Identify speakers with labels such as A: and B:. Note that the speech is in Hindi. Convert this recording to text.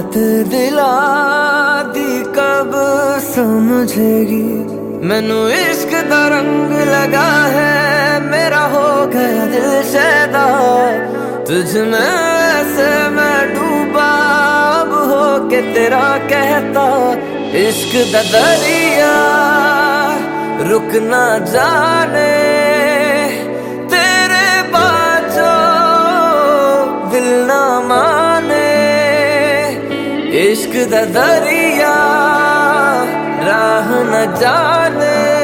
A: बात दिला दी कब समझेगी। मैनू इश्क दा रंग लगा है, मेरा हो गया दिल शैदा। तुझ में ऐसे मैं डूबा, अब हो के तेरा कहता। इश्क दा दरिया रुक ना जाने, तेरे बाजो दिल ना माने। इश्क दा दरिया राह न जाने।